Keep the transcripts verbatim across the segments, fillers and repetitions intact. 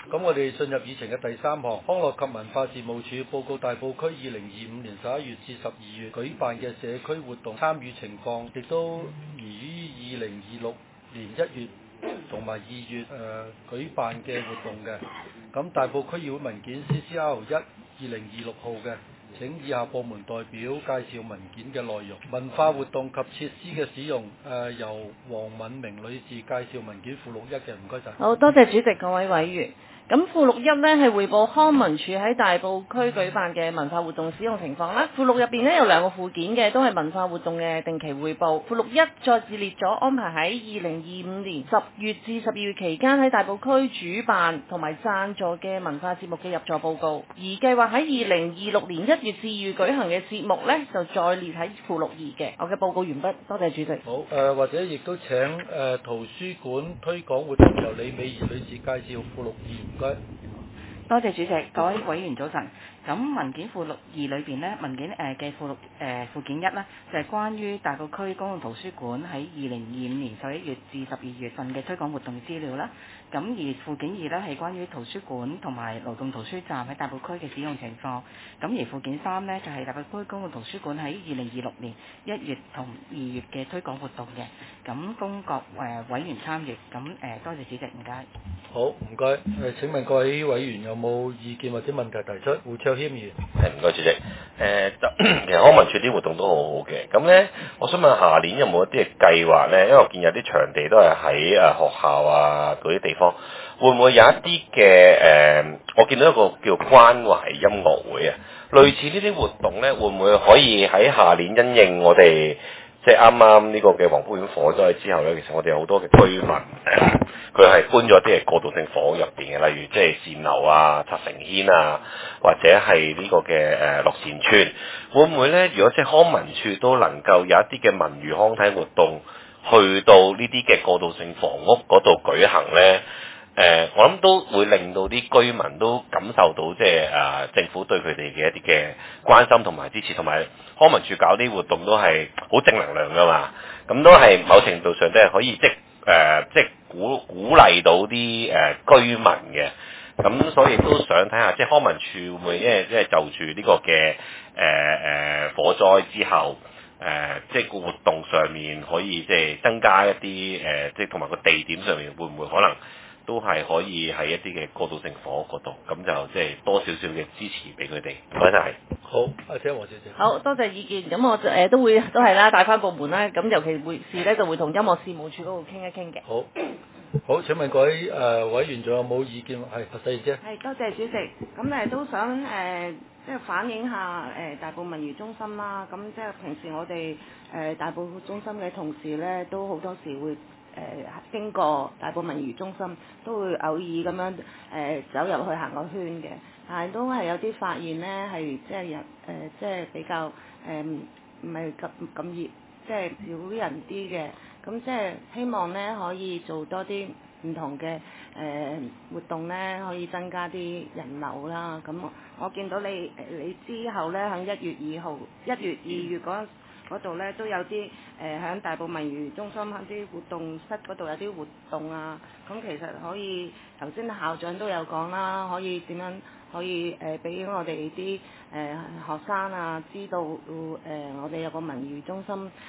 咁我哋進入議程嘅第三項，康樂及文化事務署報告大埔區二零二五年十一月至十二月舉辦嘅社區活動參與情況，亦都宜於二零二六年一月同埋二月誒、呃、舉辦嘅活動嘅。咁大埔區議會文件 C C R 一二零二六號嘅。請以下部門代表介紹文件嘅內容。文化活動及設施嘅使用，誒、呃、由黃敏明女士介紹文件附錄一嘅，唔該晒。 好多謝主席各位委員。咁附錄一呢係匯報康文署喺大埔區舉辦嘅文化活動使用情況啦。附錄入邊呢有兩個附件嘅，都係文化活動嘅定期匯報。附錄一再列列咗安排喺二零二五年十月至十二月期間喺大埔區主辦同埋贊助嘅文化節目嘅入座報告。而計劃喺二零二六年一月至二月舉行嘅節目呢，就再列喺附錄二嘅。我嘅報告完畢，多謝主席。 好，誒、呃、或者亦都請誒、呃、圖書館推廣活動由李美儀女士介紹附錄二。 多謝主席，各位委員早晨。咁文件附錄二裏邊呢，文件誒嘅附錄誒、呃、附件一呢，就係、是、關於大埔區公共圖書館喺二零二五年十一月至十二月份嘅推廣活動嘅資料啦。咁而附件二呢，係關於圖書館同埋勞動圖書站喺大埔區嘅使用情況。咁而附件三呢，就係、是、大埔區公共圖書館喺二零二六年一月同二月嘅推廣活動嘅。咁供各誒、呃、委員參與。咁誒、呃、多謝主席，唔該。 好，唔該。誒請問各位委員有冇意見或者問題提出？胡卓謙議員。 係，唔該主席。誒、呃，其實康文署啲活動都好好嘅。咁咧，我想問下年有冇一啲嘅計劃咧？因為我見有啲場地都係喺誒學校啊嗰啲地方，會唔會有一啲嘅誒？我見到一個叫關懷音樂會啊，類似呢啲活動咧，會唔會可以喺下年因應我哋？即係啱啱呢個嘅黃埔縣火災之後咧，其實我哋有好多嘅居民，佢係搬咗啲嘅過渡性房屋入邊嘅，例如即係善樓啊、拆成軒啊，或者係呢個嘅誒樂善村，會唔會咧？如果即係康文署都能夠有一啲嘅文娛康體活動，去到呢啲嘅過渡性房屋嗰度舉行咧？誒、呃，我諗都會令到啲居民都感受到即係誒政府對佢哋嘅一啲嘅關心同埋支持，同埋康文署搞啲活動都係好正能量噶嘛，咁都係某程度上都係可以即係誒、呃、即係鼓鼓勵到啲誒、呃、居民嘅，咁所以都想睇下即係康文署會唔會因為即係就住呢個嘅誒誒火災之後。誒、呃，即係個活動上面可以即係增加一啲誒、呃，即係同埋個地點上面會唔會可能都係可以喺一啲嘅過渡性房屋嗰度，咁就即係多少少嘅支持俾佢哋。唔該晒。 好，阿姐黃小姐。 好多謝意見，咁我誒、呃、都會都係啦，帶翻部門啦，咁尤其會事咧就會同音樂事務處嗰度傾一傾嘅。 好，好，請問各位誒、呃、委員仲有冇意見？係，阿細姐。 係，多謝主席。咁誒都想誒。呃即係反映下誒、呃、大埔文娛中心啦，咁即係平時我哋誒、呃、大埔中心嘅同事咧，都好多時會誒、呃、經過大埔文娛中心，都會偶爾咁樣誒、呃、走入去行個圈嘅，但係都係有啲發現咧係即係人誒即係比較誒唔係咁咁熱，即係少人啲嘅，咁即係希望咧可以做多啲唔同嘅誒、呃、活動咧，可以增加啲人流啦。咁我見到你你之後咧，喺一月二號、一月二月嗰嗰度咧，都有啲誒喺大埔文娛中心喺啲活動室嗰度有啲活動啊。咁其實可以頭先校長都有講啦，可以點樣可以誒俾、呃、我哋啲誒學生啊知道誒、呃、我哋有個文娛中心誒誒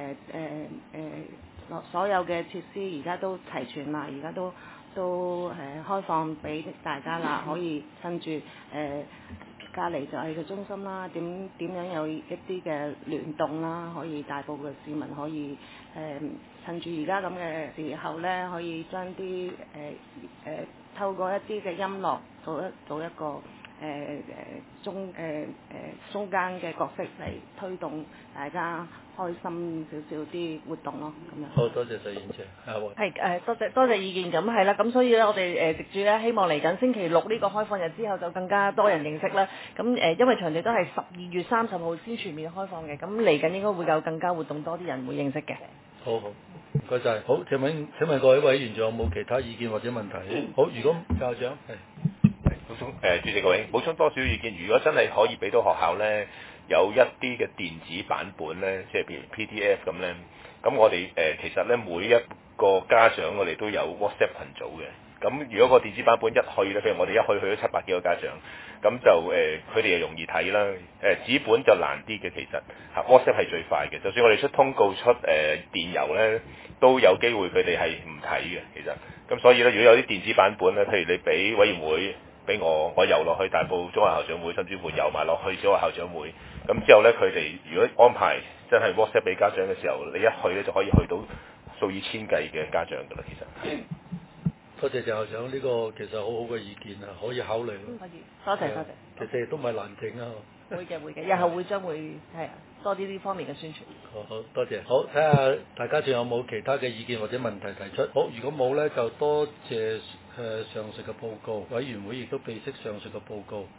誒所有嘅設施而家都齊全啦，而家都。都誒、呃、開放俾大家啦，可以趁住誒隔離就係個中心啦，點點樣有一啲嘅聯動啦，可以大埔嘅市民可以誒、呃、趁住而家咁嘅時候咧，可以將啲誒誒透過一啲嘅音樂做一做一個誒誒、呃、中誒誒、呃、中間嘅角色嚟推動大家開心少少啲活動咯，咁樣。 好多謝細燕姐。 係誒，多謝多謝意見，咁係啦，咁所以咧，我哋誒藉住咧，希望嚟緊星期六呢個開放日之後，就更加多人認識啦。咁誒，因為場地都係十二月三十號先全面開放嘅，咁嚟緊應該會有更加活動，多啲人會認識嘅。 好好，唔該晒。好，請問請問各位委員仲有冇其他意見或者問題？好，如果校長係。 補充誒，主席各位，補充多少意見？如果真係可以俾到學校咧，有一啲嘅電子版本咧，即係譬如 P D F 咁咧，咁我哋誒、呃、其實咧每一個家長我哋都有 WhatsApp 群組嘅， 咁如果個電子版本一去咧，譬如我哋一去去咗七百幾個家長，咁就誒佢哋又容易睇啦。誒、呃、紙本就難啲嘅，其實嚇 WhatsApp 係最快嘅。就算我哋出通告出誒、呃、電郵咧，都有機會佢哋係唔睇嘅。其實咁所以咧，如果有啲電子版本咧，譬如你俾委員會俾我，我郵落去大埔中學校長會，甚至乎郵埋落去小學校長會，咁之後咧佢哋如果安排真係 WhatsApp 俾家長嘅時候，你一去咧就可以去到數以千計嘅家長㗎啦。其實。 多謝鄭校長，呢、這個其實好好嘅意見啊，可以考慮。 可以，多謝多謝。 其實亦都唔係難整啊。 會嘅會嘅，日後會將會係啊多啲呢方面嘅宣傳。 好好多謝，好睇下大家仲有冇其他嘅意見或者問題提出。好，如果冇呢，就多謝誒、呃、上述嘅報告，委員會亦都備悉上述嘅報告。